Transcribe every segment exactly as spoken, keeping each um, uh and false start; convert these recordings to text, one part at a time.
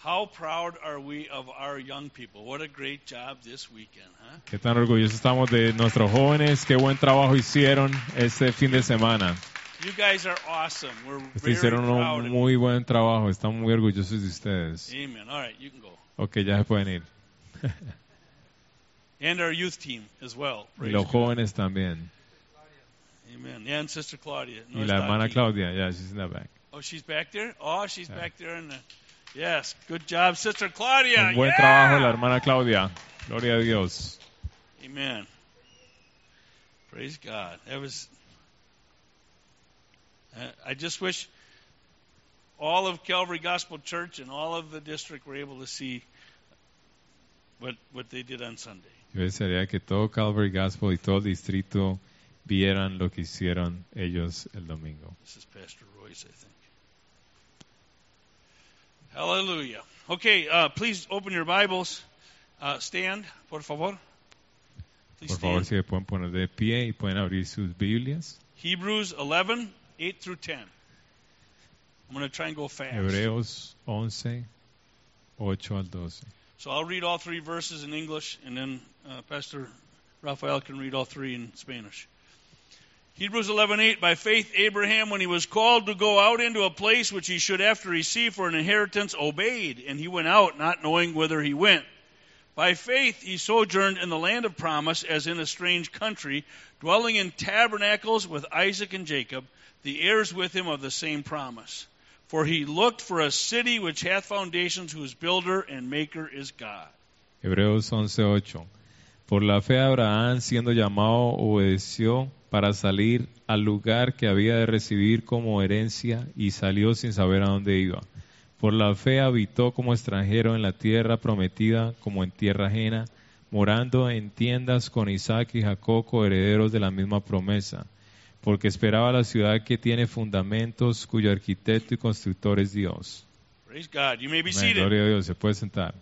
How proud are we of our young people? What a great job this weekend, huh? Qué tan orgullosos estamos de nuestros jóvenes, qué buen trabajo hicieron este fin de semana. You guys are awesome. We're Ustedes very hicieron proud un of muy buen trabajo, estamos muy orgullosos de ustedes. you. Amen. All right, you can go. Ok, ya se pueden ir. And our youth team as well. Y Praise los God. jóvenes también. Amen. And Sister Claudia. No Y la está hermana aquí. Claudia, yeah, she's in the back. Oh, she's back there? Oh, she's Yeah. back there in the... Yes, good job, Sister Claudia. Un buen Yeah! trabajo la hermana Claudia. Gloria a Dios. Amen. Praise God. That was... Uh, I just wish all of Calvary Gospel Church and all of the district were able to see what what they did on Sunday. Yo desearía que todo Calvary Gospel y todo el distrito vieran lo que hicieron ellos el domingo. This is Pastor Royce, I think. Hallelujah. Okay, uh, please open your Bibles. Uh, stand, por favor. Please Por favor, stand. si se pueden poner de pie y pueden abrir sus Biblias. Hebrews eleven, eight through ten. I'm going to try and go fast. Hebreos once, ocho al doce. So I'll read all three verses in English, and then uh, Pastor Rafael can read all three in Spanish. Hebrews eleven eight, by faith Abraham, when he was called to go out into a place which he should after receive for an inheritance, obeyed, and he went out, not knowing whither he went. By faith he sojourned in the land of promise, as in a strange country, dwelling in tabernacles with Isaac and Jacob, the heirs with him of the same promise. For he looked for a city which hath foundations, whose builder and maker is God. Hebreos once ocho. Por la fe Abraham, siendo llamado, obedeció para salir al lugar que había de recibir como herencia y salió sin saber a dónde iba. Por la fe habitó como extranjero en la tierra prometida, como en tierra ajena, morando en tiendas con Isaac y Jacob, herederos de la misma promesa, porque esperaba la ciudad que tiene fundamentos, cuyo arquitecto y constructor es Dios. Praise God. You may be Amén. seated. Gloria a Dios, se puede sentar.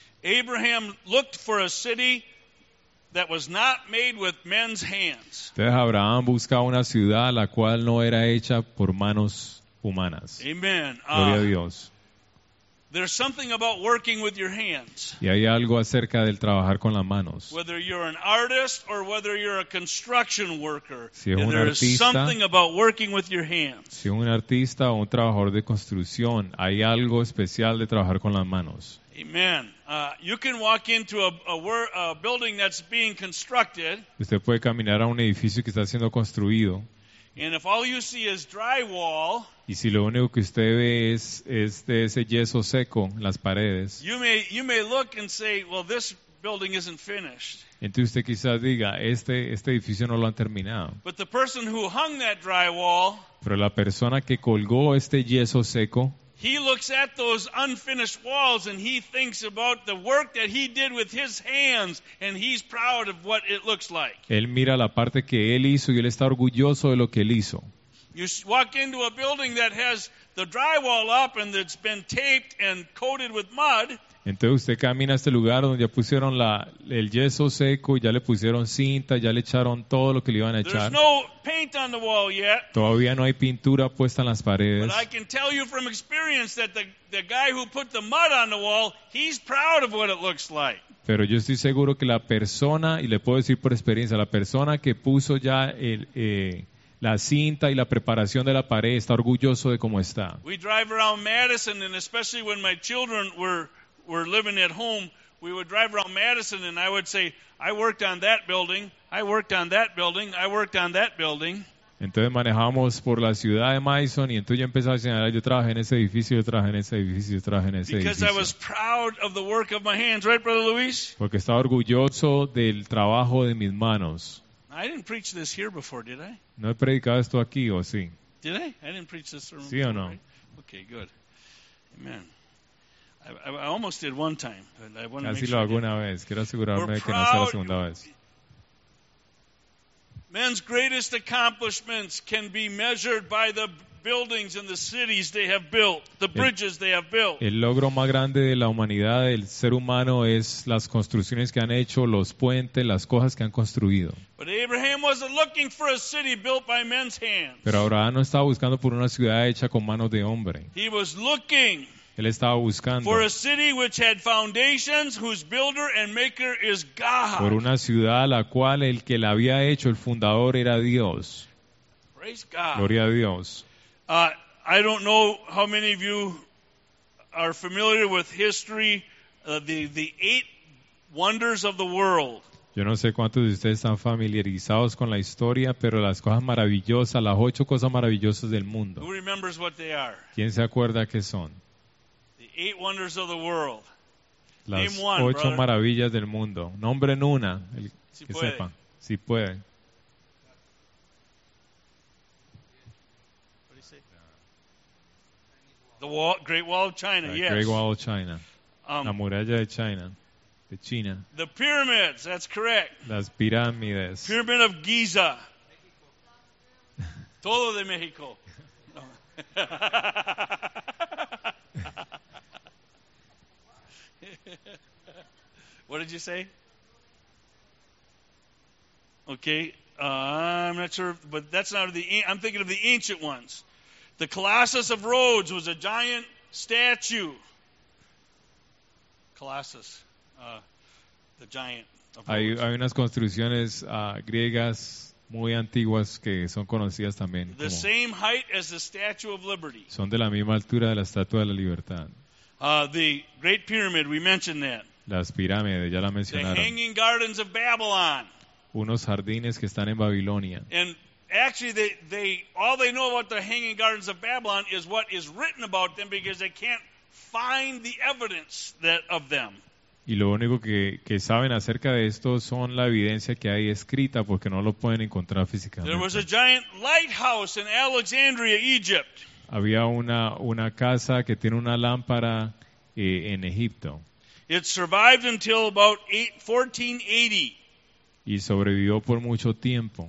Abraham looked for a city that was not made with men's hands. Entonces Abraham buscaba una ciudad la cual no era hecha por manos humanas. Amen. Gloria a Uh, Dios. there's something about working with your hands. Y hay algo acerca del trabajar con las manos. Whether you're an artist or whether you're a construction worker, Si es un there is artista, something about working with your hands. Si un artista o un trabajador de construcción, hay algo especial de trabajar con las manos. Amen. Uh, you can walk into a, a, wor- a building that's being constructed, Usted puede caminar a un edificio que está siendo construido and if all you see is drywall, y si lo único que usted ve es, es de ese yeso seco en las paredes, you may you may look and say, "Well, this building isn't finished." entonces usted quizás diga, este, este edificio no lo han terminado. But the person who hung that drywall, Pero la persona que colgó este yeso seco, he looks at those unfinished walls and he thinks about the work that he did with his hands, and he's proud of what it looks like. él mira la parte que él hizo y él está orgulloso de lo que él hizo. You s- walk into a building that has the drywall up and it's been taped and coated with mud, Entonces usted camina a este lugar donde ya pusieron la, el yeso seco, ya le pusieron cinta, ya le echaron todo lo que le iban a there's echar. no paint on the wall yet. Todavía no hay pintura puesta en las paredes. But I can tell you from experience that the, the guy who put the mud on the wall, he's proud of what it looks like. Pero yo estoy seguro que la persona, y le puedo decir por experiencia, la persona que puso ya el, eh, la cinta y la preparación de la pared está orgulloso de cómo está. We drive around Madison, and especially when my children were, were living at home, we would drive around Madison, and I would say, I worked on that building, I worked on that building, I worked on that building. Entonces manejamos por la ciudad de Madison y entonces yo empecé a señalar, yo trabajé en ese edificio, yo trabajé en ese edificio, yo trabajé en ese Because I was edificio. proud of the work of my hands, right, Brother Luis? Porque estaba orgulloso del trabajo de mis manos. I didn't preach this here before, did I? ¿No he predicado esto aquí o sí? Did I? I didn't preach this sermon ¿Sí o before, no? right? Okay, good. Amen. I, I, I almost did one time, but I want to make Así sure lo I hago did. una vez. Quiero asegurarme We're de que no sea la proud. segunda vez. Men's greatest accomplishments can be measured by the buildings and the cities they have built, the bridges they have built. El logro más grande de la humanidad, del ser humano, es las construcciones que han hecho, los puentes, las cosas que han construido. But Abraham wasn't looking for a city built by men's hands. Pero Abraham no estaba buscando por una ciudad hecha con manos de hombre. He was looking Él Él estaba buscando For a city which had foundations, whose builder and maker is por God. una ciudad a la cual el que la había hecho, el fundador, era Dios. Praise God. Gloria a Dios. Uh, I don't know how many of you are familiar with history, uh, the, the eight wonders of the world. Yo no sé cuántos de ustedes están familiarizados con la historia, pero las cosas maravillosas, las ocho cosas maravillosas del mundo. Who remembers what they are? ¿Quién se acuerda qué son? The eight wonders of the world. Las Name one, ocho brother. maravillas del mundo. Nombren una, el Si que puede. sepan, si pueden. What do you say? The wall, Great Wall of China, La yes. Great Wall of China, Um, la muralla de China, de China, the pyramids, that's correct. las pirámides, Pyramid of Giza. Todo de México. No. What did you say? Okay, uh, I'm not sure, but that's not the. I'm thinking of the ancient ones. The Colossus of Rhodes was a giant statue. Colossus, uh, the giant of hay, Rhodes. hay unas construcciones ah, griegas muy antiguas que son conocidas también, The como- same height as the Statue of Liberty. son de la misma altura de la Estatua de la Libertad. Uh, the Great Pyramid, we mentioned that. Las pirámides, ya la The mencionaron. Hanging Gardens of Babylon. Unos jardines que están en Babilonia. And actually, they, they all they know about the Hanging Gardens of Babylon is what is written about them because they can't find the evidence that of them. Y lo único que, que saben acerca de esto son la evidencia que hay escrita porque no lo pueden encontrar There was a físicamente. giant lighthouse in Alexandria, Egypt. Había una, una casa que tiene una lámpara eh, en Egipto It survived until about eight, fourteen eighty. y sobrevivió por mucho tiempo.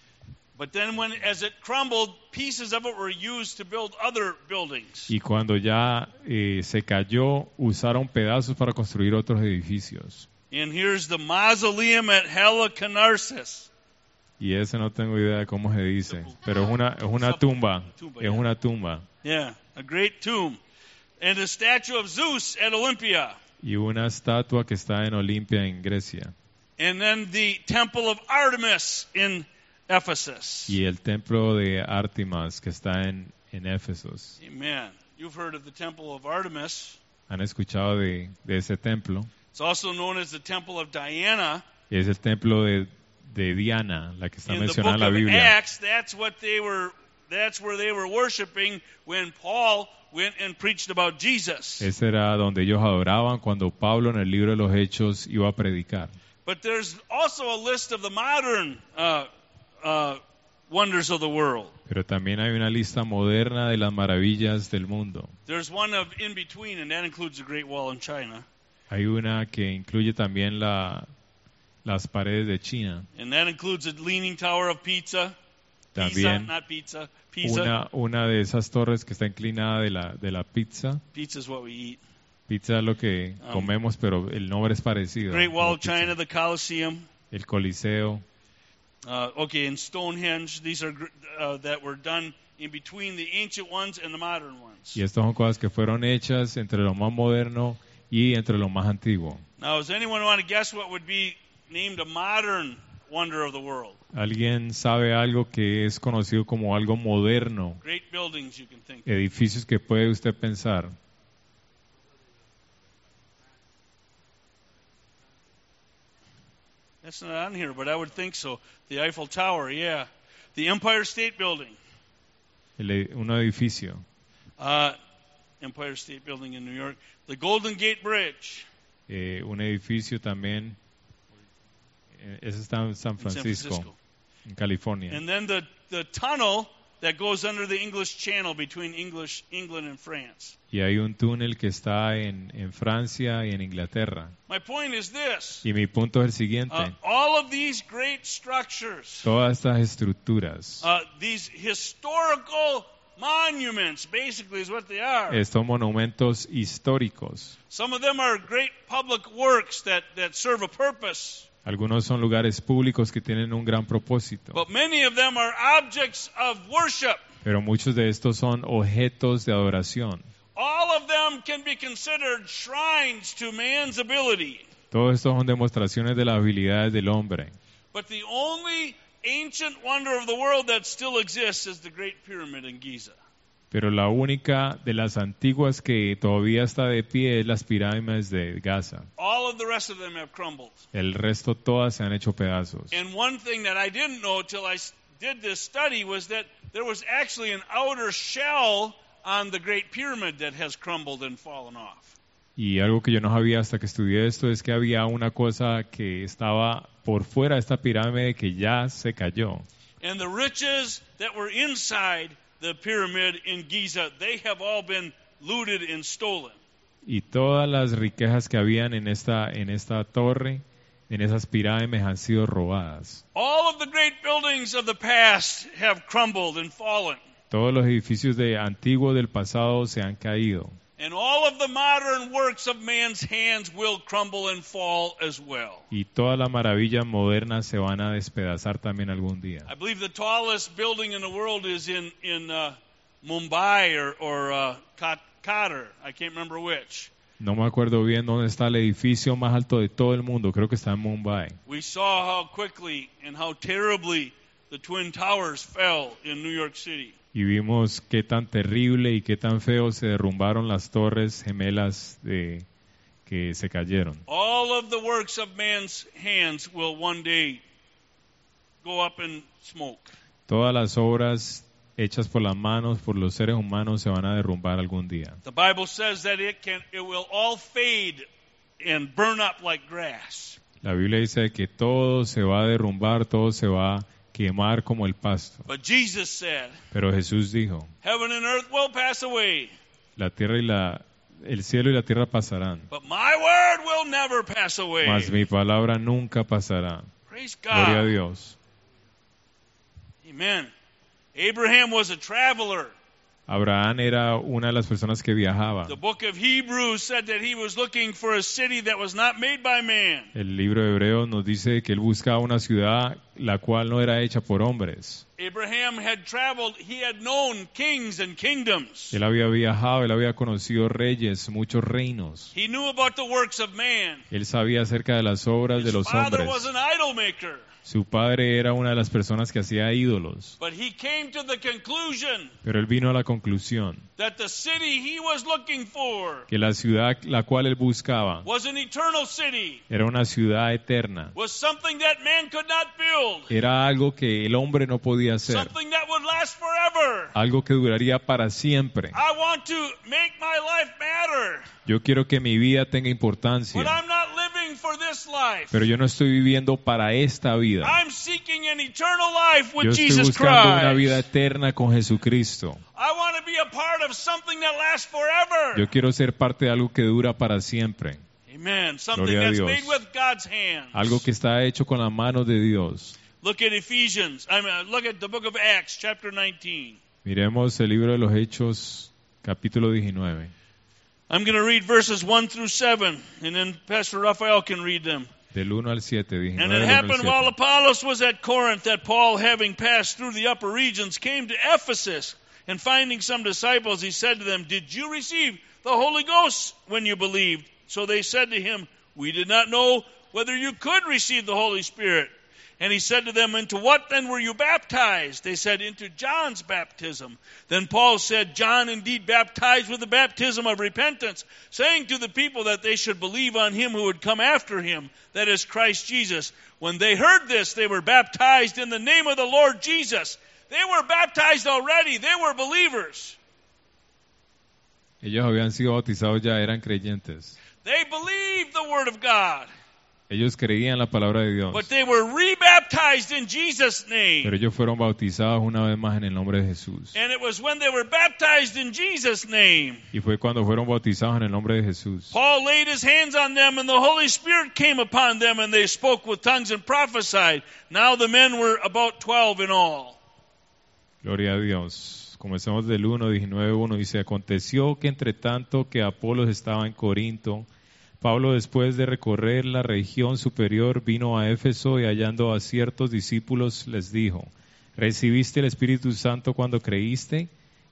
But then, when as it crumbled, pieces of it were used to build other buildings. Y cuando ya eh, se cayó, usaron pedazos para construir otros edificios. And here's the mausoleum at Halicarnassus. Y ese no tengo idea de cómo se dice, pero es una, es una tumba, es una tumba. Yeah, a great tomb. And the statue of Zeus at Olympia. Y una estatua que está en Olimpia, en Grecia. And then the temple of Artemis in Ephesus. Y el templo de Artemis que está en, en Éfesos. Amen. You've heard of the temple of Artemis. ¿Han escuchado de, de ese templo? It's also known as the temple of Diana. Es el templo de, de Diana, la que está In the mencionada en book la of Biblia. Acts, that's what they were that's where they were worshiping when Paul went and preached about Jesus. Ese era donde ellos adoraban cuando Pablo en el libro de los Hechos iba a predicar. But there's also a list of the modern uh, uh, wonders of the world. Pero también hay una lista moderna de las maravillas del mundo. There's one of in between, and that includes the Great Wall in China. Hay una que incluye también la, las paredes de China. And that includes the Leaning Tower of Pisa. Pisa, También not pizza. Pisa. una, una de esas torres que está inclinada de la, de la pizza. Pizza is what we eat. Pizza es lo que Um, comemos, pero el nombre es parecido. Great Wall como of pizza. China, the Colosseum. El Coliseo. Uh, okay, and Stonehenge. These are gr- uh, that were done in between the ancient ones and the modern ones. Y estas son cosas que fueron hechas entre lo más moderno y entre lo más antiguo. Now, does anyone want to guess what would be named a modern wonder of the world? ¿Alguien sabe algo que es conocido como algo moderno? Great buildings you can think of. Edificios que puede usted pensar. That's not on here, but I would think so. The Eiffel Tower, yeah. The Empire State Building. El ed- un edificio. Uh, Empire State Building in New York. The Golden Gate Bridge Eh, un edificio también. eh, Ese está en San in San Francisco, Francisco. en California. And then the, the tunnel that goes under the English Channel between English, England and France. Y hay un túnel que está en, en Francia y en Inglaterra. My point is this. Y mi punto es el siguiente. Uh, all of these great structures, Todas estas estructuras, uh, these historical monuments, basically is what they are. estos monumentos históricos, Some of them are great public works that, that serve a purpose. algunos son lugares públicos que tienen un gran propósito, But many of them are objects of worship. pero muchos de estos son objetos de adoración. All of them can be considered shrines to man's ability. Todos estos son demostraciones de las habilidades del hombre. But the only ancient wonder of the world that still exists is the Great Pyramid in Giza. Pero la única de las antiguas que todavía está de pie es las pirámides de Gaza. All of the rest of them have crumbled. El resto todas se han hecho pedazos. And one thing that I didn't know till I did this study was that there was actually an outer shell on the Great Pyramid that has crumbled and fallen off. Y algo que yo no sabía hasta que estudié esto es que había una cosa que estaba por fuera de esta pirámide que ya se cayó. And the riches that were inside the pyramid in Giza, they have all been looted and stolen. Y todas las riquezas que habían en esta en esta torre, en esas pirámides han sido robadas. All of the great buildings of the past have crumbled and fallen. Todos los edificios de antiguos del pasado se han caído. And all of the modern works of man's hands will crumble and fall as well. Y todas las maravillas modernas se van a despedazar también algún día. I believe the tallest building in the world is in in uh, Mumbai or or uh, Qatar. I can't remember which. No me acuerdo bien dónde está el edificio más alto de todo el mundo. Creo que está en Mumbai. We saw how quickly and how terribly the Twin Towers fell in New York City. Y vimos qué tan terrible y qué tan feo se derrumbaron las torres gemelas de, que se cayeron. All of the works of man's hands will one day go up in smoke. Todas las obras hechas por las manos, por los seres humanos, se van a derrumbar algún día. The Bible says that it can, it will all fade and burn up like grass. La Biblia dice que todo se va a derrumbar, todo se va a quemar como el pasto. But Jesus said, Pero Jesús dijo, heaven and earth will pass away, la tierra y la, el cielo y la tierra pasarán, but my word will never pass away. mas mi palabra nunca pasará. Praise Gloria a God. Dios. Amen. Abraham was a traveler. Abraham era una de las personas que viajaba. The book of Hebrews said that he was looking for a city that was not made by man. El libro de Hebreos nos dice que él buscaba una ciudad la cual no era hecha por hombres. Abraham had traveled, he had known kings and kingdoms. Él había viajado, él había conocido reyes, muchos reinos. He knew about the works of man. Él sabía acerca de las obras de His los father hombres. was an idol maker. Su padre era una de las personas que hacía ídolos. But he came to the conclusion Pero él vino a la conclusión that the city he was looking for que la ciudad la cual él buscaba was an eternal city, era una ciudad eterna. was something that man could not build, Era algo que el hombre no podía hacer. something that would last forever. Algo que duraría para siempre. I want to make my life matter, Yo quiero que mi vida tenga but importancia. I'm not living for this life. Pero yo no estoy viviendo para esta vida. I'm seeking an eternal life with Yo estoy Jesus buscando una vida Christ. eterna con Jesucristo. I want to be a part of something that lasts forever. Yo quiero ser parte de algo que dura para siempre. Amen. Something Gloria a that's Dios. made with God's hands. Algo que está hecho con las manos de Dios. Look at Ephesians. I mean, look at the book of Acts, chapter nineteen. Miremos el libro de los Hechos, capítulo diecinueve. I'm going to read verses one through seven, and then Pastor Raphael can read them. Del uno al siete, And diecinueve it del uno al happened while siete. Apollos was at Corinth that Paul, having passed through the upper regions, came to Ephesus. And finding some disciples, he said to them, Did you receive the Holy Ghost when you believed? So they said to him, We did not know whether you could receive the Holy Spirit. And he said to them, Into what then were you baptized? They said, Into John's baptism. Then Paul said, John indeed baptized with the baptism of repentance, saying to the people that they should believe on him who would come after him, that is Christ Jesus. When they heard this, they were baptized in the name of the Lord Jesus. They were baptized already. They were believers. Ellos habían sido bautizados ya, eran creyentes. They believed the word of God. Ellos creían la palabra de Dios. But they were rebaptized in Jesus' name. Pero ellos fueron bautizados una vez más en el nombre de Jesús. And it was when they were baptized in Jesus' name. Y fue cuando fueron bautizados en el nombre de Jesús. Paul laid his hands on them, and the Holy Spirit came upon them, and they spoke with tongues and prophesied. Now the men were about twelve in all. Gloria a Dios. Comencemos del uno, diecinueve, uno. Dice, aconteció que entre tanto que Apolos estaba en Corinto, Pablo, después de recorrer la región superior, vino a Éfeso y hallando a ciertos discípulos les dijo, ¿recibiste el Espíritu Santo cuando creíste?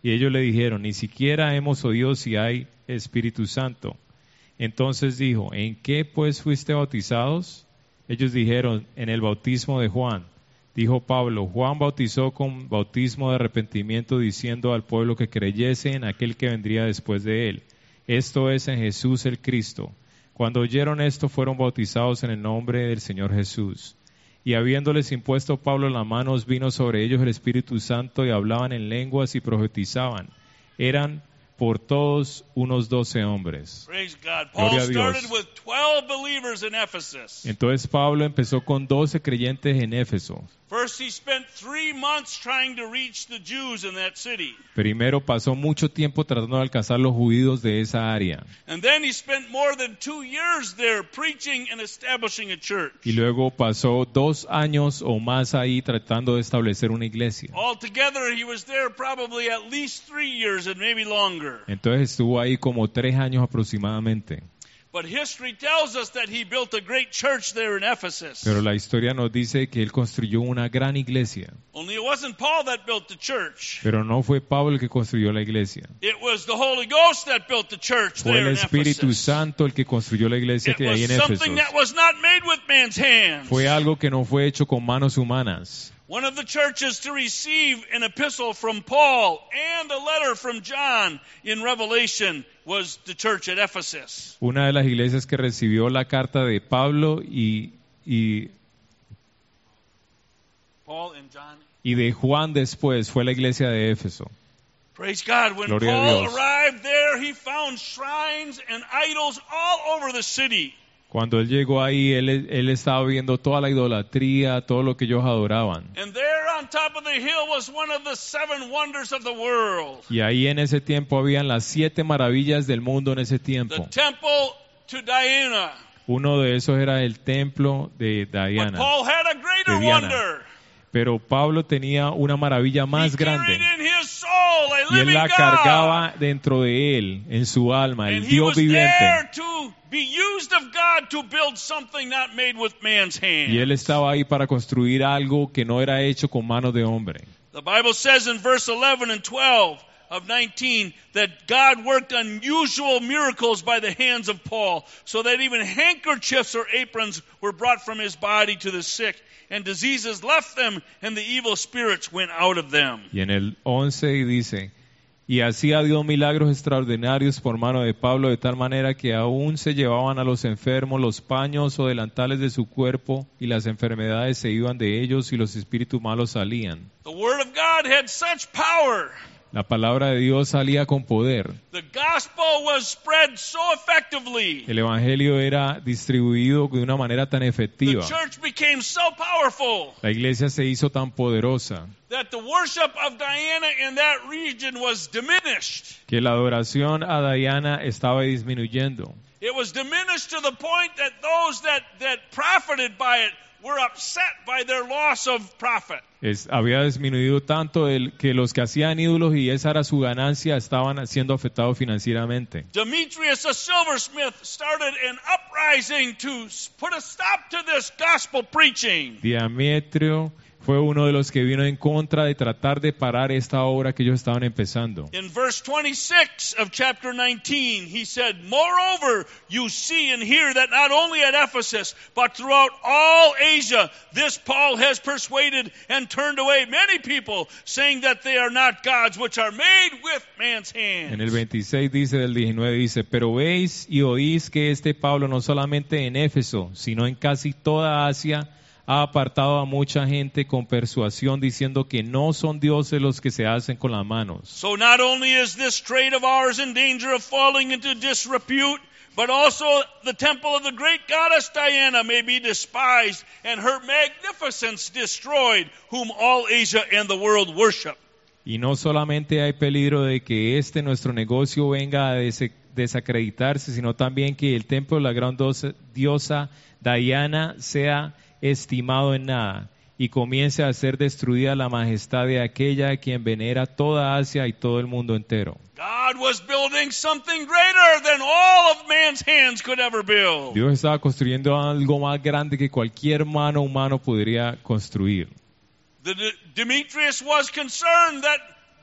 Y ellos le dijeron, ni siquiera hemos oído si hay Espíritu Santo. Entonces dijo, ¿en qué pues fuiste bautizados? Ellos dijeron, en el bautismo de Juan. Dijo Pablo, Juan bautizó con bautismo de arrepentimiento diciendo al pueblo que creyese en aquel que vendría después de él. Esto es en Jesús el Cristo. Cuando oyeron esto fueron bautizados en el nombre del Señor Jesús. Y habiéndoles impuesto Pablo las manos, vino sobre ellos el Espíritu Santo y hablaban en lenguas y profetizaban. Eran por todos unos doce hombres. Praise God. Paul Gloria a Dios. started with twelve believers in Ephesus. Entonces Pablo empezó con doce creyentes en Éfeso. First, he spent three months trying to reach the Jews in that city. Primero pasó mucho tiempo tratando de alcanzar los judíos de esa área. And then he spent more than two years there preaching and establishing a church. Y luego pasó dos años o más ahí tratando de establecer una iglesia. Altogether, he was there probably at least three years and maybe longer. Entonces estuvo ahí como tres años aproximadamente. But history tells us that he built a great church there in Ephesus. Pero la historia nos dice que él construyó una gran iglesia. Only it wasn't Paul that built the church. Pero no fue Pablo el que construyó la iglesia. It was the Holy Ghost that built the church Fue there el in Espíritu Ephesus. Santo el que construyó la iglesia It que hay was en Éfeso. something that was not made with man's hands. Fue algo que no fue hecho con manos humanas. One of the churches to receive an epistle from Paul and a letter from John in Revelation was the church at Ephesus. Una de las iglesias que recibió la carta de Pablo y, y, Paul and John. y de Juan después fue la iglesia de Éfeso. Praise God. When Gloria a Paul Dios. arrived there, he found shrines and idols all over the city. Cuando él llegó ahí, él, él estaba viendo toda la idolatría, todo lo que ellos adoraban. And there on top of the hill was one of the seven wonders of the world. Y ahí en ese tiempo habían las siete maravillas del mundo en ese The tiempo. temple to Diana. Uno de esos era el templo de But Diana. Paul had a greater de Diana. wonder. Pero Pablo tenía una maravilla más He carried grande. in his soul a Y él living la God. cargaba dentro de él, en su alma, el And he Dios was viviente. there to be used of God to build something not made with man's hands. Y él estaba ahí para construir algo que no era hecho con manos de hombre. The Bible says in verse eleven and twelve of nineteen that God worked unusual miracles by the hands of Paul, so that even handkerchiefs or aprons were brought from his body to the sick, and diseases left them, and the evil spirits went out of them. Y en el once dice, y hacía Dios milagros extraordinarios por mano de Pablo, de tal manera que aún se llevaban a los enfermos los paños o delantales de su cuerpo, y las enfermedades se iban de ellos, y los espíritus malos salían. The Word of God had such power. La palabra de Dios salía con poder. The gospel was spread so effectively. El evangelio era distribuido de una manera tan The efectiva. church became so powerful La iglesia se hizo tan poderosa that the worship of Diana in that region was diminished. que la adoración a Diana estaba disminuyendo. It was diminished to the point that those that, that profited by it were upset by their loss of profit. Es, había disminuido tanto el, que los que hacían ídolos y esa era su ganancia estaban siendo afectados financieramente. Demetrius, a silversmith, started an uprising to put a stop to this gospel preaching. Demetrio fue uno de los que vino en contra de tratar de parar esta obra que ellos estaban empezando. In verse twenty-six of chapter nineteen, he said, "Moreover, you see and hear that not only at Ephesus, but throughout all Asia, this Paul has persuaded and turned away many people, saying that they are not gods which are made with man's hands." En el veintiséis dice, del diecinueve dice, pero veis y oís que este Pablo no solamente en Éfeso, sino en casi toda Asia, ha apartado a mucha gente con persuasión diciendo que no son dioses los que se hacen con las manos. So not only is this trade of ours in danger of falling into disrepute, but also the temple of the great goddess Diana may be despised and her magnificence destroyed, whom all Asia and the world worship. Y no solamente hay peligro de que este nuestro negocio venga a des- desacreditarse, sino también que el templo de la gran dosa- diosa Diana sea estimado en nada y comience a ser destruida la majestad de aquella a quien venera toda Asia y todo el mundo entero. God was building something greater than all of man's hands could ever build. Dios estaba construyendo algo más grande que cualquier mano humano podría construir. The, the, Demetrius was concerned that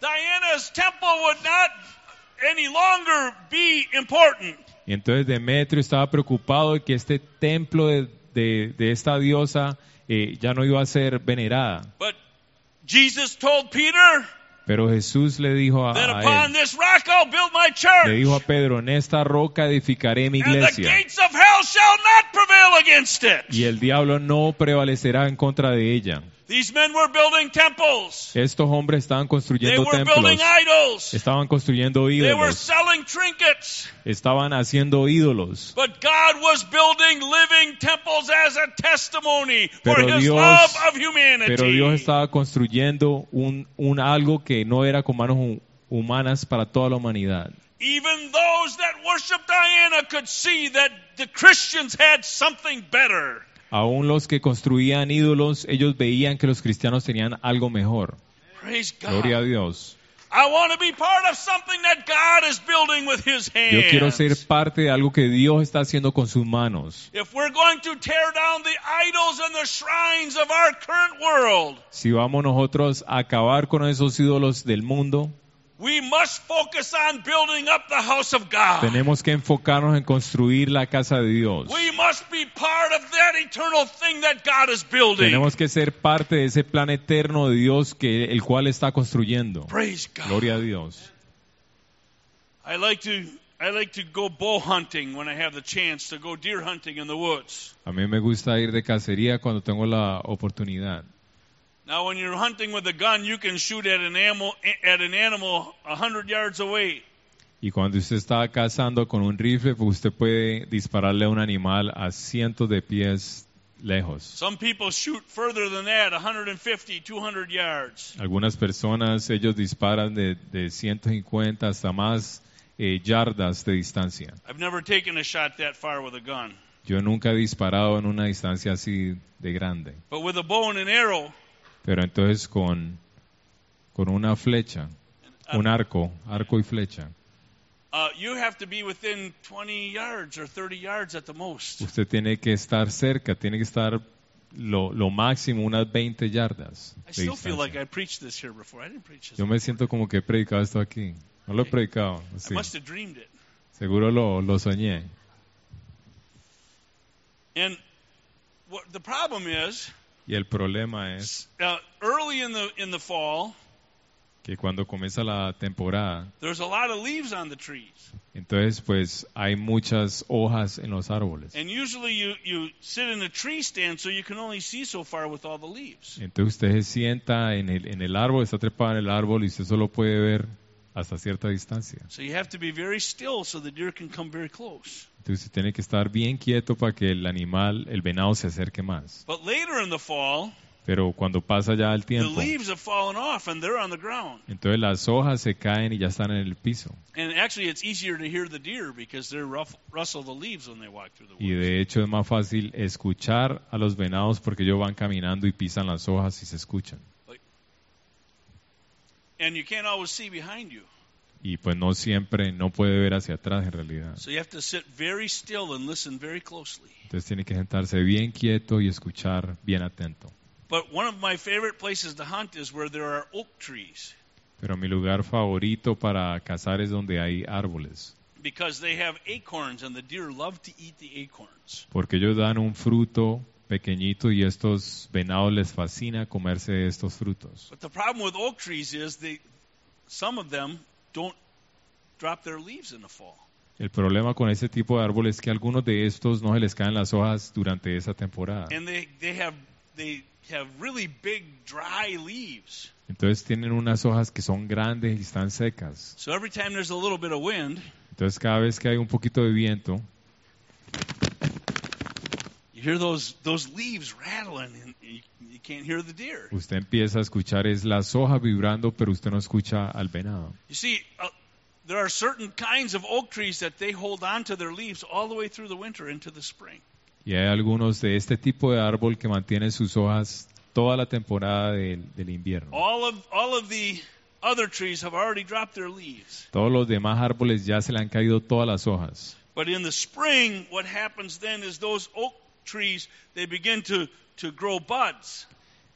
Diana's temple would not any longer be important. Y entonces Demetrio estaba preocupado de que este templo de, de, de esta diosa eh, ya no iba a ser venerada. But Jesus told Peter Pero Jesús le dijo a, that a upon él, this rock I'll build my le church, dijo a Pedro, en esta roca edificaré mi and the iglesia, gates of hell shall not prevail against it. y el diablo no prevalecerá en contra de ella. These men were building temples. Estos hombres estaban They construyendo were templos, building idols. estaban construyendo They were ídolos, selling trinkets. estaban haciendo ídolos. But God was building living temples as a testimony for Pero His Dios, love of humanity. pero Dios estaba construyendo un, un algo que no era con manos hu- humanas para toda la humanidad. Even those that worshiped Diana could see that the Christians had something better. Aún los que construían ídolos, ellos veían que los cristianos tenían algo mejor. Praise God. Gloria a Dios. I want to be part of something that God is building with His hands. Yo quiero ser parte de algo que Dios está haciendo con sus manos. If we're going to tear down the idols and the shrines of our current world, Si vamos nosotros a acabar con esos ídolos del mundo, we must focus on building up the house of God. tenemos que enfocarnos en construir la casa de Dios. We must be part of that eternal thing that God is building. Tenemos que ser parte de ese plan eterno de Dios que el cual está construyendo. Praise God. Gloria a Dios. I like to I like to go bow hunting when I have the chance to go deer hunting in the woods. A mí me gusta ir de cacería cuando tengo la oportunidad. Now, when you're hunting with a gun, you can shoot at an animal at an animal a hundred yards away. Y cuando usted está cazando con un rifle, pues usted puede dispararle a un animal a cientos de pies lejos. Some people shoot further than that, one hundred fifty, two hundred yards. Algunas personas, ellos disparan de, de ciento cincuenta hasta más eh, yardas de distancia. I've never taken a shot that far with a gun. Yo nunca he disparado en una distancia así de grande. But with a bow and an arrow, Pero entonces con, con una flecha, un arco, arco y flecha, uh, you have to be within twenty yards or thirty yards at the most. usted tiene que estar cerca, tiene que estar lo, lo máximo unas veinte yardas I de still feel like distancia. I preached this here before. I didn't preach this. Yo me siento como que he predicado esto aquí. No lo he predicado. I Sí. must have dreamed it. Seguro lo, lo soñé. And what the problem is, Y el problema es uh, early in the in the fall, que cuando comienza la temporada, there's a lot of leaves on the trees. entonces pues hay muchas hojas en los árboles. And usually you, you sit in a tree stand so you can only see so far with all the leaves. Entonces usted se sienta en el, en el árbol, está trepado en el árbol y usted solo puede ver hasta cierta distancia. So you have to be very still so the deer can come very close. Entonces usted tiene que estar bien quieto para que el animal, el venado, se acerque más. But later in the fall, Pero cuando pasa ya el the tiempo, leaves have fallen off and they're on the ground. entonces las hojas se caen y ya están en el piso. And actually it's easier to hear the deer because they rough, rustle the leaves when they walk through the Y woods. de hecho es más fácil escuchar a los venados porque ellos van caminando y pisan las hojas y se escuchan. And you can't always see behind you. Y pues no siempre, no puede ver hacia atrás en realidad. So you have to sit very still and listen very closely. Entonces tiene que sentarse bien quieto y escuchar bien atento. But one of my favorite places to hunt is where there are oak trees Pero mi lugar favorito para cazar es donde hay árboles, because they have acorns and the deer love to eat the acorns. porque ellos dan un fruto pequeñito y estos venados les fascina comerse estos frutos. But the problem with oak trees is they, some of them don't drop their leaves in the fall. El problema con ese tipo de árboles es que algunos de estos no se les caen las hojas durante esa temporada. And they, they have they have really big dry leaves. Entonces tienen unas hojas que son grandes y están secas. So every time there's a little bit of wind, Entonces cada vez que hay un poquito de viento, you hear those those leaves rattling and you, you can't hear the deer. usted empieza a escuchar es las hojas vibrando, pero usted no escucha al venado. You see, uh, there are certain kinds of oak trees that they hold on to their leaves all the way through the winter into the spring. Y hay algunos de este tipo de árbol que mantienen sus hojas toda la temporada del, del invierno. All of all of the other trees have already dropped their leaves. Todos los demás árboles ya se le han caído todas las hojas. But in the spring, what happens then is those oak trees, they begin to, to grow buds.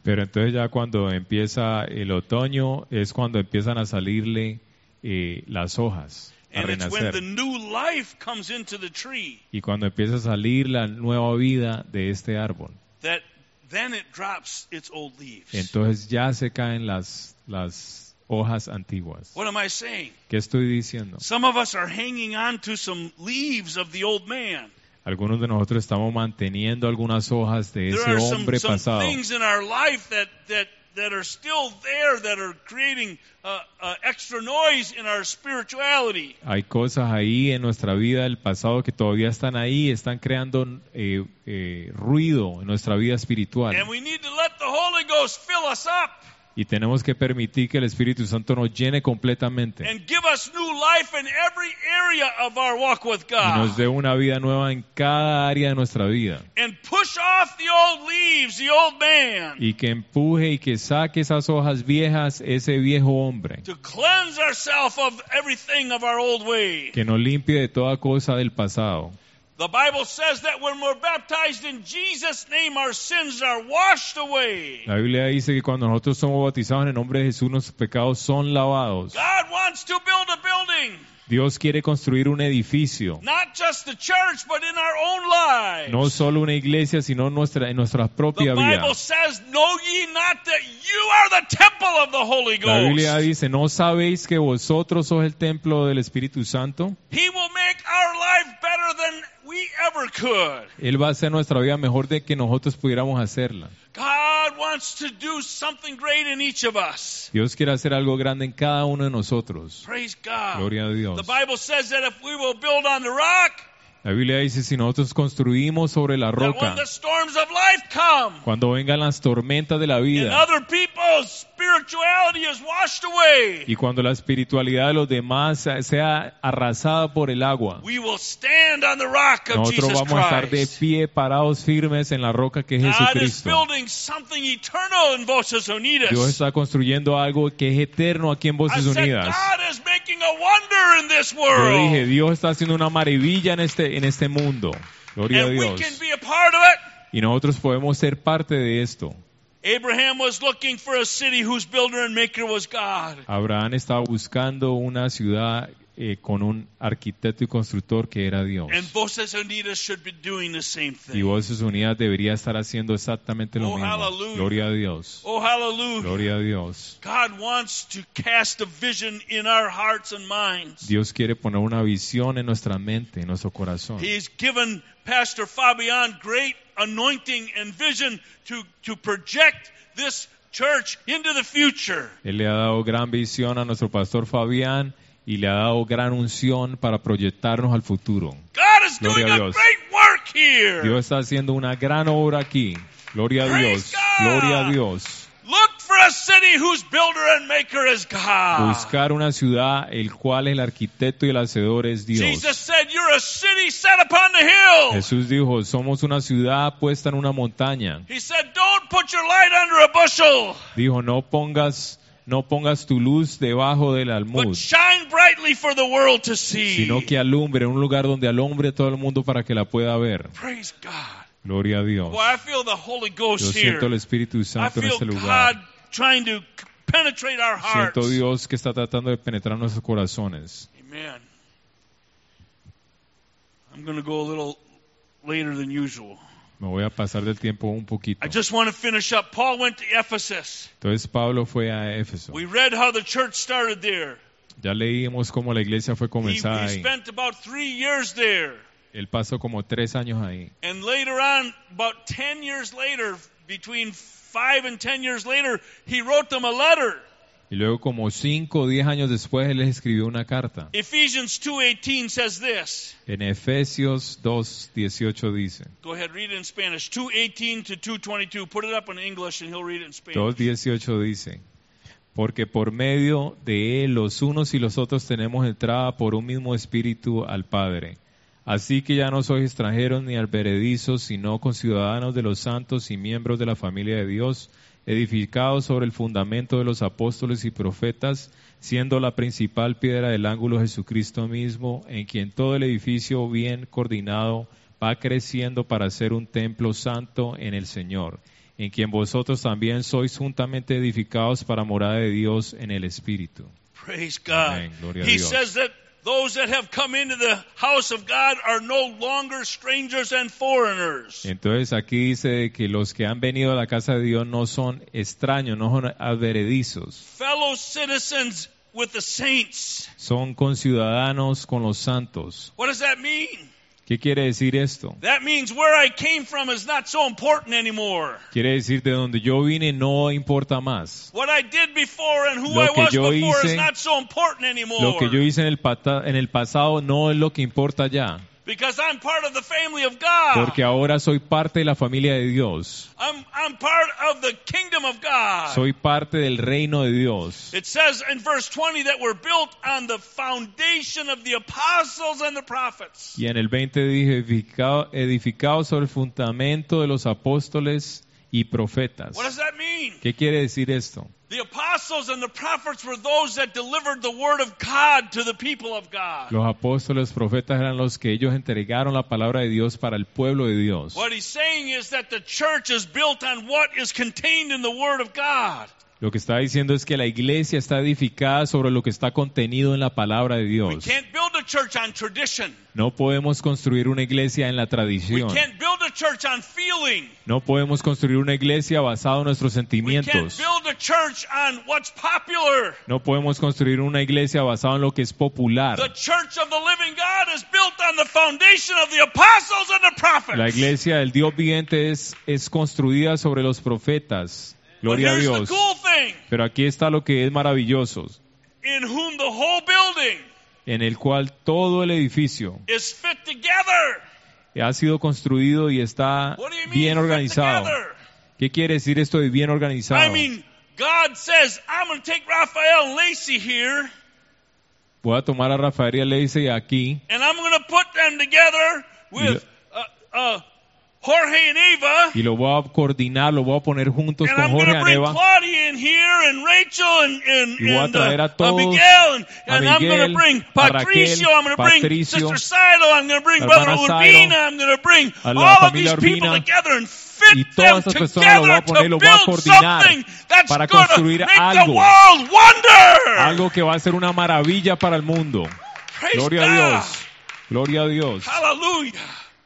Pero entonces ya cuando empieza el otoño es cuando empiezan a salirle eh, las hojas, a And it's when the renacer. new life comes into the tree Y cuando empieza a salir la nueva vida de este árbol, that then it drops its old leaves. entonces ya se caen las, las hojas antiguas. What am I saying? ¿Qué estoy diciendo? Some of us are hanging on to some leaves of the old man. Algunos de nosotros estamos manteniendo algunas hojas de There ese are some, hombre some pasado. things in our life that, that, that are still there that are creating uh, uh, extra noise in our spirituality. Hay cosas ahí en nuestra vida del pasado que todavía están ahí, están creando eh, eh, ruido en nuestra vida espiritual. And we need to let the Holy Ghost fill us up Y tenemos que permitir que el Espíritu Santo nos llene completamente and give us new life in every area of our walk with y nos God. dé una vida nueva en cada área de nuestra vida. And push off the old leaves, the old man, Y que empuje y que saque esas hojas viejas, ese viejo hombre. to cleanse ourselves of everything of our old way. Que nos limpie de toda cosa del pasado. The Bible says that when we're baptized in Jesus' name, our sins are washed away. La Biblia dice que cuando nosotros somos bautizados en el nombre de Jesús, nuestros pecados son lavados. God wants to build a building, Dios quiere construir un edificio. not just the church, but in our own lives. No solo una iglesia, sino nuestra, en nuestra The propia vida. Bible says, know ye not that you are the temple of the Holy La Biblia Ghost. dice, ¿no sabéis que vosotros sois el templo del Espíritu Santo? He will make our life better than we ever could. Él va a hacer nuestra vida mejor de que nosotros pudiéramos hacerla. God wants to do something great in each of us. Dios quiere hacer algo grande en cada uno de nosotros. Praise God. Gloria a Dios. The Bible says that if we will build on the rock, La Biblia dice, si nosotros construimos sobre la that when roca, the storms of life come, cuando vengan las tormentas de la and vida, other people's spirituality is washed away, y cuando la espiritualidad de los demás sea arrasada por el agua, we will stand on the rock of nosotros Jesus vamos a estar de Christ. pie, parados firmes en la roca que es God is Jesucristo. building something eternal in Voces Unidas. Dios está construyendo algo que es eterno aquí en I Voces said, Unidas. God is making a wonder in this Yo world. dije, Dios está haciendo una maravilla en este, en este mundo. Gloria a And we Dios. can be a part of it. Y nosotros podemos ser parte de esto. Abraham was looking for a city whose builder and maker was God. Abraham estaba buscando una ciudad eh, con un arquitecto y constructor que era Dios. And Voces Unidas should be doing the same Y thing. Voces Unidas debería estar haciendo exactamente lo Oh, mismo. hallelujah. Gloria a Dios. Oh, hallelujah. Gloria a Dios. God wants to cast a vision in our hearts and minds. Dios quiere poner una visión en nuestra mente, en nuestro corazón. He's given Pastor Fabian great anointing and vision to, to project this church into the future. Él le ha dado gran visión a nuestro pastor Fabián y le ha dado gran unción para proyectarnos al futuro. God is Gloria doing a a Dios. great work here. Dios está haciendo una gran obra aquí. Gloria a Praise Dios. God. Gloria a Dios. Look for a city whose builder and maker is God. Buscar una ciudad el cual el arquitecto y el hacedor es Dios. Jesus said, you're a city set upon the hill. Jesús dijo, somos una ciudad puesta en una montaña. He said, don't put your light under a bushel, Dijo, no pongas, no pongas tu luz debajo del almud, but shine brightly for the world to see. sino que alumbre en un lugar donde alumbre todo el mundo para que la pueda ver. Praise God. Gloria a Dios. Boy, I feel the Holy Ghost Yo here. siento el Espíritu I Santo en feel este God lugar. trying to penetrate our hearts. Siento Dios que está tratando de penetrar nuestros corazones. Amen. I'm going to go a little later than usual. Me voy a pasar del tiempo un poquito. I just want to finish up. Paul went to Ephesus. Entonces Pablo fue a Éfeso. We read how the church started there. Ya leímos cómo la iglesia fue He, comenzada he ahí. spent about three years there. Él pasó como tres años ahí. And later on, about ten years later, between five and ten years later, he wrote them a letter. Y luego como cinco o diez años después él les escribió una carta. Ephesians two eighteen says this. En Efesios dos dieciocho dice. Go ahead, read it in Spanish. two eighteen to two twenty-two. Put it up in English and he'll read it in Spanish. dos dieciocho dice. Porque por medio de él los unos y los otros tenemos entrada por un mismo espíritu al Padre. Así que ya no sois extranjeros ni advenedizos, sino conciudadanos de los santos y miembros de la familia de Dios, edificados sobre el fundamento de los apóstoles y profetas, siendo la principal piedra del ángulo Jesucristo mismo, en quien todo el edificio bien coordinado va creciendo para ser un templo santo en el Señor. en quien vosotros también sois juntamente edificados para morada de Dios en el Espíritu. Praise God. Amén. Gloria a He Dios. says that those that have come into the house of God are no longer strangers and foreigners. Entonces aquí dice de que los que han venido a la casa de Dios no son extraños, no son advenedizos, Fellow citizens with the saints. son conciudadanos con los santos. What does that mean? ¿Qué quiere decir esto? That means where I came from is not so important anymore. Quiere decir de donde yo vine no importa más. What I did before and who Lo I que was yo before is hice- not so important anymore. Lo que yo hice en el, pata- en el pasado no es lo que importa ya, Because I'm part of the family of God. porque ahora soy parte de la familia de Dios. I'm, I'm part of the kingdom of God. Soy parte del reino de Dios. It says in verse twenty that we're built on the foundation of the apostles and the prophets. Y en el veinte dije, edificado, edificado sobre el fundamento de los apóstoles y profetas. What does that mean? ¿Qué quiere decir esto? The apostles and the prophets were those that delivered the word of God to the people of God. Los apóstoles, profetas eran los que ellos entregaron la palabra de Dios para el pueblo de Dios. What he's saying is that the church is built on what is contained in the word of God. Lo que está diciendo es que la iglesia está edificada sobre lo que está contenido en la palabra de We Dios. can't build a church on tradition. No podemos construir una iglesia en la We tradición. can't build a church on feeling. No podemos construir una iglesia basada en nuestros We can't sentimientos. build a church on what's popular. No podemos construir una iglesia basada en lo que es popular. The church of the living God is built on the foundation of the apostles and the prophets. La iglesia del Dios viviente es, es construida sobre los profetas. But Gloria a here's Dios. the cool thing. Pero aquí está lo que es maravilloso, In whom the whole building en el cual todo el edificio is fit together. ha sido construido y está What do you mean bien fit organizado. together? ¿Qué quiere decir esto de bien organizado? I mean, God says, I'm going to take Raphael and Lacey here, Voy a tomar a Rafael y a Lacey aquí and I'm going to put them together with uh, uh, Jorge and Eva, y lo voy a coordinar, lo voy a poner juntos and con I'm going Jorge to bring Aneva. Claudia in here, and Rachel, and, and, Y voy a and traer a uh, todos, uh, Miguel, and, a and I'm going to Miguel, bring a Patricio, Raquel, I'm going to bring Patricio, Sister Silo, I'm going to bring a Brother hermana Silo, Urbina, I'm going to bring a la all of these familia people Urbina, together and y fit them todas estas personas lo voy a together poner, to lo voy a build coordinar something that's para going to construir make the algo. world wonder. Algo que va a ser una maravilla para el mundo. Praise Gloria a God. Dios. Gloria a Dios. Hallelujah.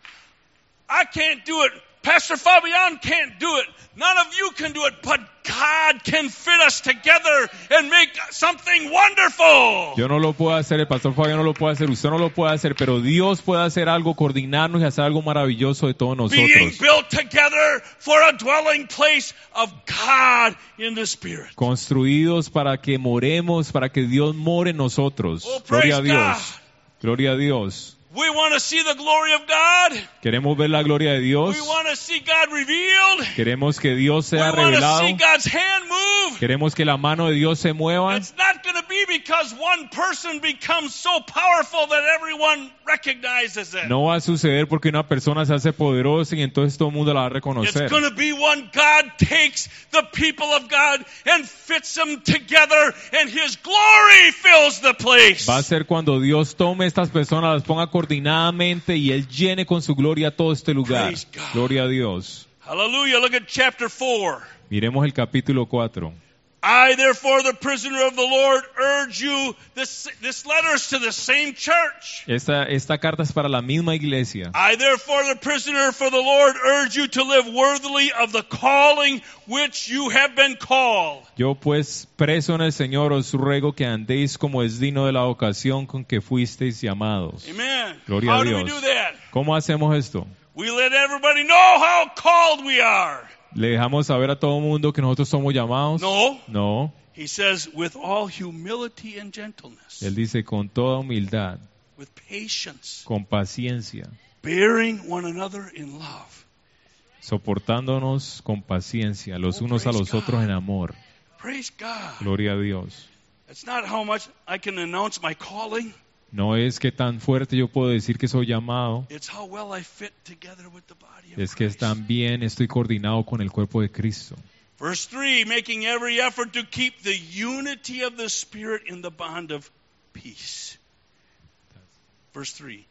I can't do it. Pastor Fabian can't do it. None of you can do it, but God can fit us together and make something wonderful. Yo no lo puedo hacer, el pastor Fabio no lo puede hacer, usted no lo puede hacer, pero Dios puede hacer algo, coordinarnos y hacer algo maravilloso de todos Being nosotros. built together for a dwelling place of God in the Spirit. Construidos para que moremos, para que Dios more en nosotros. Oh, Gloria a praise Dios. God. Gloria a Dios. We want to see the glory of God. Queremos ver la gloria de Dios. We want to see God revealed. Queremos que Dios We sea want to revelado. see God's hand move. Queremos que la mano de Dios se mueva. It's not going to be because one person becomes so powerful that everyone recognizes it. No va a suceder porque una persona se hace poderosa y entonces todo el mundo la va a It's reconocer. going to be when God takes the people of God and fits them together and His glory fills the place. Va a ser cuando Dios tome estas personas, las ponga coordinadamente y Él llene con su gloria todo este lugar. Praise God. Gloria a Dios. Hallelujah. Look at chapter four. Miremos el capítulo cuatro. I, therefore, the prisoner of the Lord, urge you. This, this letter is to the same church. Esta, esta carta es para la misma iglesia. I, therefore, the prisoner for the Lord, urge you to live worthily of the calling which you have been called. Yo pues, preso en el Señor, os ruego que andéis como es digno de la vocación con que fuisteis llamados. Amen. Gloria How a do we Dios. do that? ¿Cómo hacemos esto? We let everybody know how called we are. ¿Le dejamos saber a todo el mundo que nosotros somos llamados? No. No. He says, with all humility and gentleness, Él dice con toda humildad, with patience, con paciencia, bearing one another in love. soportándonos con paciencia los Oh, unos a praise los God. otros en amor. Praise God. Gloria a Dios. It's not how much I can announce my calling. No es que tan fuerte yo puedo decir que soy llamado, It's how well I fit together with the body of es que Christ. también estoy coordinado con el cuerpo de Cristo. Verse three, making every effort to keep the unity of the Spirit in the bond of peace. Verse three.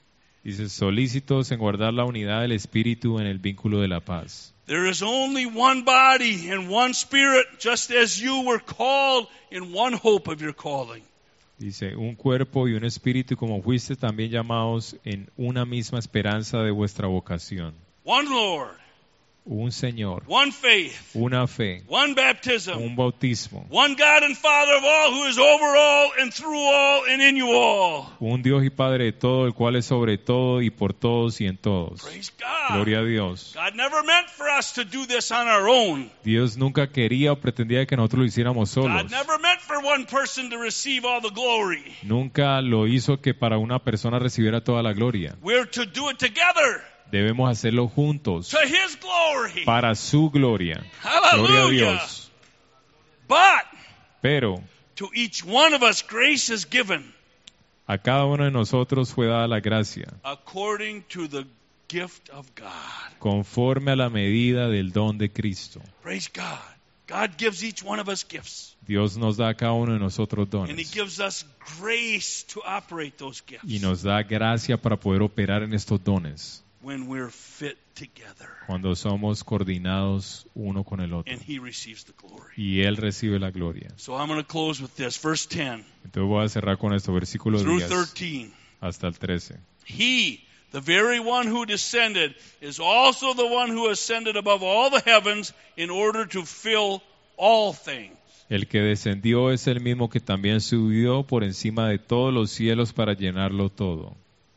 Dice, solícitos en guardar la unidad del Espíritu en el vínculo de la paz. There is only one body and one spirit, just as you were called in one hope of your calling. Dice, un cuerpo y un espíritu como fuiste también llamados en una misma esperanza de vuestra vocación. One Lord, Un Señor, one faith, una fe, one baptism, un bautismo, one God and Father of all, who is over all and through all and in you all. un Dios y Padre de todo, el cual es sobre todo y por todos y en todos. Praise God. Gloria a Dios. God never meant for us to do this on our own. Dios nunca quería o pretendía que nosotros lo hiciéramos solos. God never meant for one person to receive all the glory. Nunca lo hizo que para una persona recibiera toda la gloria. We're to do it together Debemos hacerlo juntos to His glory. para su gloria. Gloria a Hallelujah. Dios. But Pero to each one of us grace is given a cada uno de nosotros fue dada la gracia, according to the gift of God. conforme a la medida del don de Cristo. Praise God. God gives each one of us gifts. Dios nos da a cada uno de nosotros And He dones gives us grace to operate those gifts y nos da gracia para poder operar en estos dones when we're fit together. cuando somos coordinados uno con el otro And He receives the glory. y Él recibe la gloria. So I'm going to close with this. Verse ten Entonces voy a cerrar con esto, versículo through diez thirteen. hasta el trece. He, the very one who descended, is also the one who ascended above all the heavens in order to fill all things. El que descendió es el mismo que también subió por encima de todos los cielos para llenarlo todo.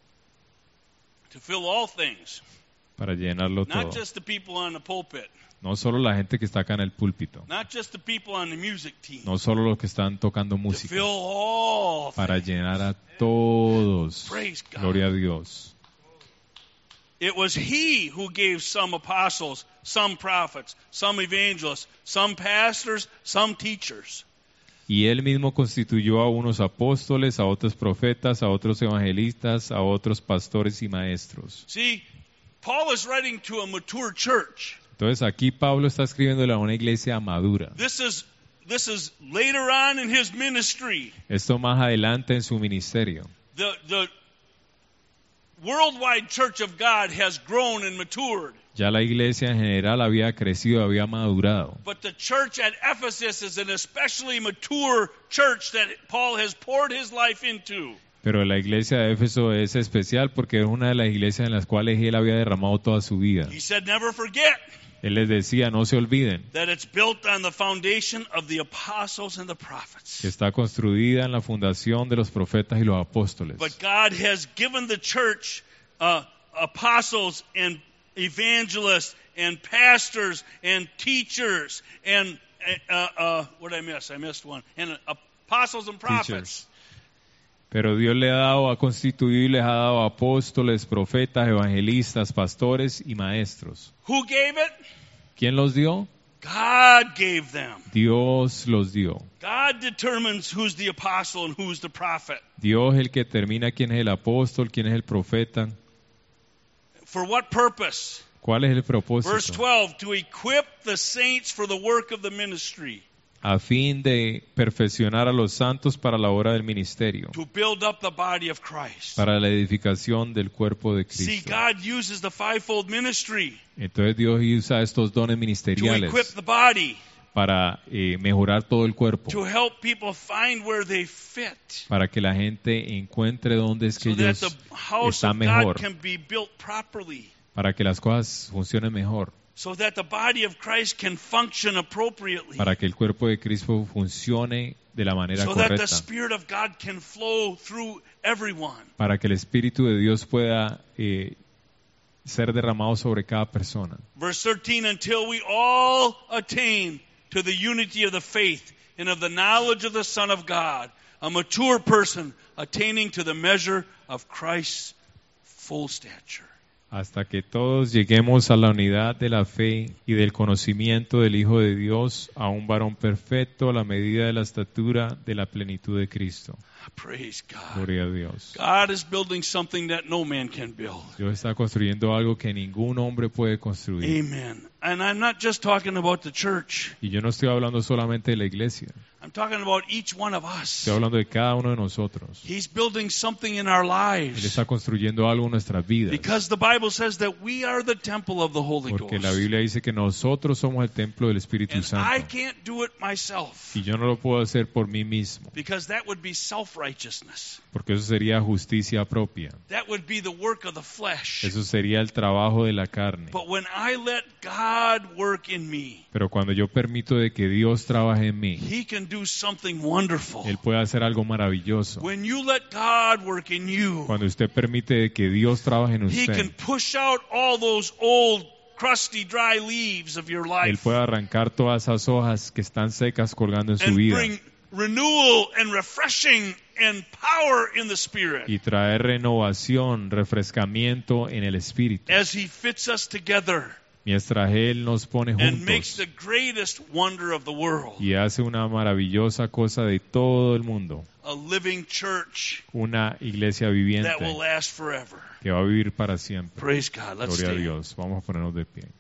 To fill all things. Para llenarlo todo. Not just the people on the pulpit. No solo la gente que está acá en el púlpito. Not just the people on the music team. No solo los que están tocando To música. fill all Para things. llenar a todos. Praise God. Gloria a Dios. It was He who gave some apostles, some prophets, some evangelists, some pastors, some teachers. Y Él mismo constituyó a unos apóstoles, a otros profetas, a otros evangelistas, a otros pastores y maestros. See, Paul is writing to a mature church. Entonces aquí Pablo está escribiéndole a una iglesia madura. This is this is later on in his ministry. Esto más adelante en su ministerio. The the worldwide church of God has grown and matured. Ya la iglesia en general había crecido, había madurado. But the church at Ephesus is an especially mature church that Paul has poured his life into. Pero la iglesia de Éfeso es especial porque es una de las iglesias en las cuales él había derramado toda su vida. He said, never forget Él les decía, no se olviden, that it's built on the foundation of the apostles and the prophets. que está construida en la fundación de los profetas y los apóstoles. But God has given the church uh, apostles and evangelists and pastors and teachers and uh, uh, what did I miss? I missed one. And uh, apostles and prophets. Teachers. Pero Dios le ha dado, ha constituido y les ha dado apóstoles, profetas, evangelistas, pastores y maestros. Who gave it? ¿Quién los dio? God gave them. Dios los dio. God determines who's the apostle and who's the prophet. Dios es el que determina quién es el apóstol, quién es el profeta. For what purpose? ¿Cuál es el Verse propósito? twelve, to equip the saints for the work of the ministry, A fin de perfeccionar a los santos para la obra del ministerio, to build up the body of Christ. para la edificación del cuerpo de See, Cristo. God uses the fivefold ministry Entonces Dios usa estos dones to ministeriales equip the body, para eh, mejorar todo el cuerpo, to help people find where they fit, para que la gente encuentre dónde es que so that ellos the house están of mejor, God can be built properly, para que las cosas funcionen mejor, so that the body of Christ can function appropriately, para que el cuerpo de Cristo funcione de la manera so that the correcta, Spirit of God can flow through everyone. para que el Espíritu de Dios pueda eh, ser derramado sobre cada persona. Verse thirteen, until we all attain to the unity of the faith and of the knowledge of the Son of God, a mature person attaining to the measure of Christ's full stature. Hasta que todos lleguemos a la unidad de la fe y del conocimiento del Hijo de Dios, a un varón perfecto a la medida de la estatura de la plenitud de Cristo. Praise God. Gloria a Dios. God is building something that no man can build. Dios está construyendo algo que ningún hombre puede construir. Amen. And I'm not just talking about the church. Y yo no estoy hablando solamente de la iglesia. I'm talking about each one of us. Estoy hablando de cada uno de nosotros. He's building something in our Él lives. está construyendo algo en nuestras vidas. Because the Bible says that we are the temple of the Holy Porque Ghost. la Biblia dice que nosotros somos el templo del Espíritu And I Santo. can't do it myself. Y yo no lo puedo hacer por mí mismo. Because that would be self-righteousness. Porque eso sería justicia propia. That would be the work of the flesh. Eso sería el trabajo de la carne. But when I let God work in me, Pero cuando yo permito de que Dios trabaje en mí, He can do something wonderful. Él puede hacer algo maravilloso. When you let God work in you, Cuando usted permite de que Dios trabaje en He can usted, push out all those old, crusty, dry leaves of your Él life puede arrancar todas esas hojas que están secas colgando en su and vida bring renewal and refreshing and power in the Spirit y traer renovación, refrescamiento en el Espíritu. as He fits us together Mientras Él nos pone and makes juntos the greatest wonder of the world, y hace una maravillosa cosa de todo el mundo, a living church una iglesia that will viviente last forever. que va a vivir para siempre. Praise God. Let's Gloria a stand. Dios. Vamos a ponernos de pie.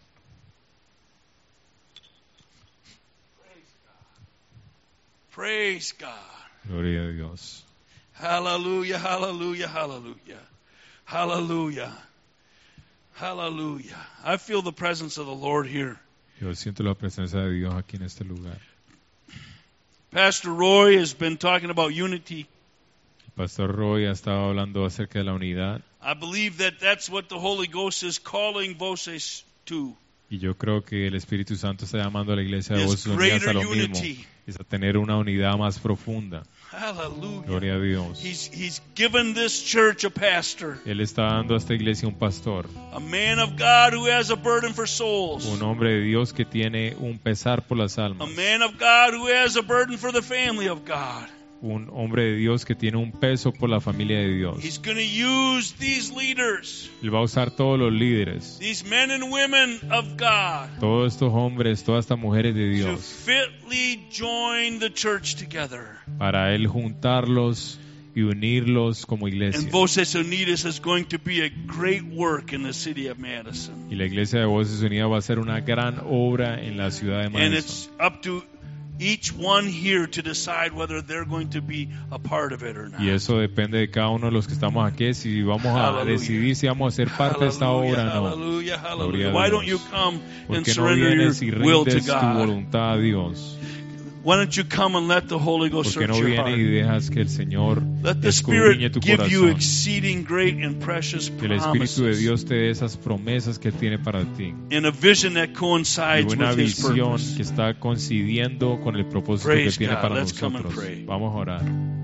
Praise God. Gloria a Dios. Hallelujah, hallelujah, hallelujah. Hallelujah. Hallelujah. I feel the presence of the Lord here. Yo siento la presencia de Dios aquí en este lugar. Pastor Roy has been talking about unity. El Pastor Roy ha estado hablando acerca de la unidad I believe that that's what the Holy Ghost is calling Voces to. y yo creo que el Espíritu Santo está llamando a la iglesia de Is Voces Unidas a greater lo mismo, unity. es a tener una unidad más profunda. Hallelujah. Gloria a Dios. He's, he's given this church a pastor, Él está dando a esta iglesia un pastor, a man of God who has a burden for souls, un hombre de Dios que tiene un pesar por las a almas, man of God who has a burden for the family of God. un hombre de Dios que tiene un peso por la familia de Dios. He's going to use these leaders, Él va a usar todos los líderes, these men and women of God, todos estos hombres, todas estas mujeres de to Dios, fitly join the church together. para Él juntarlos y unirlos como iglesia. And Voces Unidas is going to be a great work in the city of Madison. Y la iglesia de Voces Unidas va a ser una gran obra en la ciudad de And Madison. it's up to each one here to decide whether they're going to be a part of it or not. Y eso depende de cada uno de los que estamos aquí, si vamos a Hallelujah. decidir si vamos a ser parte de esta Hallelujah, obra o no. hallelujah, Gloria hallelujah. a Why Dios. don't you come ¿Por and qué no surrender vienes y your will to rindes tu God? voluntad a Dios? Why don't you come and let the Holy Ghost ¿Por qué search no your vienes y heart? dejas que el Señor Let the escudriñe Spirit tu give you corazón? exceeding great and precious Que el Espíritu de promises Dios te dé esas promesas que tiene para ti. in a vision that Y coincides una with His visión purpose. que está coincidiendo con el propósito Praise que tiene God. para Let's come and nosotros. pray. Vamos a orar.